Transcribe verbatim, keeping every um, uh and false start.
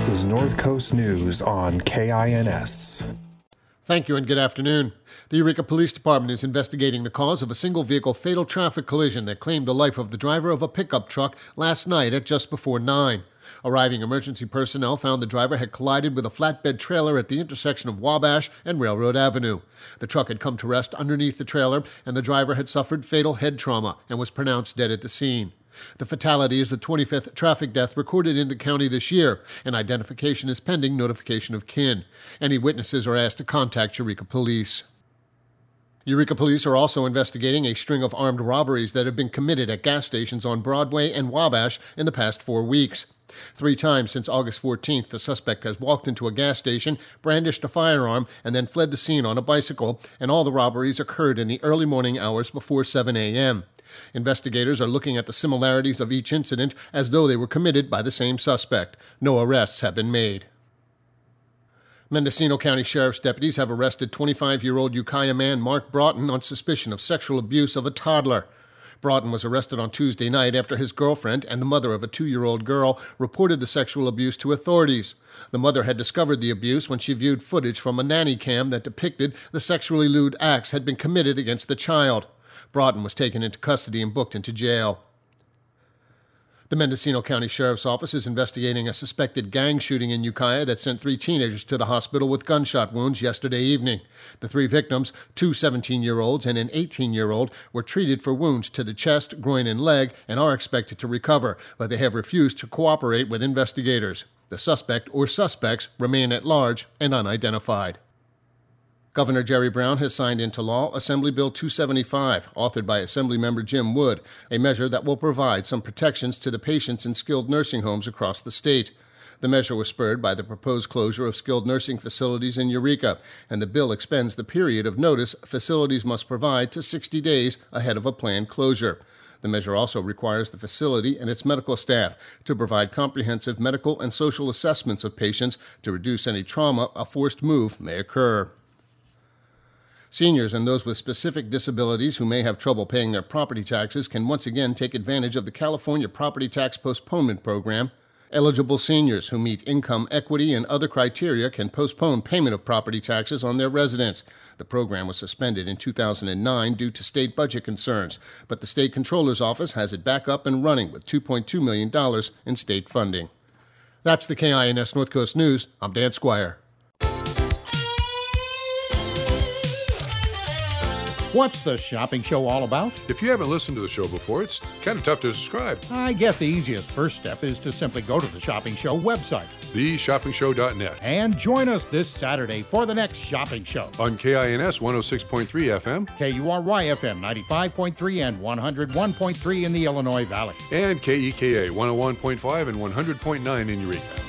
This is North Coast News on K I N S. Thank you and good afternoon. The Eureka Police Department is investigating the cause of a single-vehicle fatal traffic collision that claimed the life of the driver of a pickup truck last night at just before nine. Arriving emergency personnel found the driver had collided with a flatbed trailer at the intersection of Wabash and Railroad Avenue. The truck had come to rest underneath the trailer, and the driver had suffered fatal head trauma and was pronounced dead at the scene. The fatality is the twenty-fifth traffic death recorded in the county this year, and identification is pending notification of kin. Any witnesses are asked to contact Eureka Police. Eureka Police are also investigating a string of armed robberies that have been committed at gas stations on Broadway and Wabash in the past four weeks. Three times since August fourteenth, the suspect has walked into a gas station, brandished a firearm, and then fled the scene on a bicycle, and all the robberies occurred in the early morning hours before seven a.m. Investigators are looking at the similarities of each incident as though they were committed by the same suspect. No arrests have been made. Mendocino County Sheriff's deputies have arrested twenty-five-year-old Ukiah man Mark Broughton on suspicion of sexual abuse of a toddler. Broughton was arrested on Tuesday night after his girlfriend and the mother of a two-year-old girl reported the sexual abuse to authorities. The mother had discovered the abuse when she viewed footage from a nanny cam that depicted the sexually lewd acts had been committed against the child. Broughton was taken into custody and booked into jail. The Mendocino County Sheriff's Office is investigating a suspected gang shooting in Ukiah that sent three teenagers to the hospital with gunshot wounds yesterday evening. The three victims, two seventeen-year-olds and an eighteen-year-old, were treated for wounds to the chest, groin, and leg and are expected to recover, but they have refused to cooperate with investigators. The suspect or suspects remain at large and unidentified. Governor Jerry Brown has signed into law Assembly Bill two seventy-five, authored by Assemblymember Jim Wood, a measure that will provide some protections to the patients in skilled nursing homes across the state. The measure was spurred by the proposed closure of skilled nursing facilities in Eureka, and the bill extends the period of notice facilities must provide to sixty days ahead of a planned closure. The measure also requires the facility and its medical staff to provide comprehensive medical and social assessments of patients to reduce any trauma a forced move may occur. Seniors and those with specific disabilities who may have trouble paying their property taxes can once again take advantage of the California Property Tax Postponement Program. Eligible seniors who meet income, equity, and other criteria can postpone payment of property taxes on their residence. The program was suspended in two thousand nine due to state budget concerns, but the State Comptroller's Office has it back up and running with two point two million dollars in state funding. That's the K I N S North Coast News. I'm Dan Squire. What's the shopping show all about? If you haven't listened to the show before, it's kind of tough to describe. I guess the easiest first step is to simply go to the Shopping Show website, the shopping show dot net, and join us this Saturday for the next shopping show. On K I N S one oh six point three F M, K U R Y F M ninety-five point three and one oh one point three in the Illinois Valley, and K E K A one oh one point five and one hundred point nine in Eureka.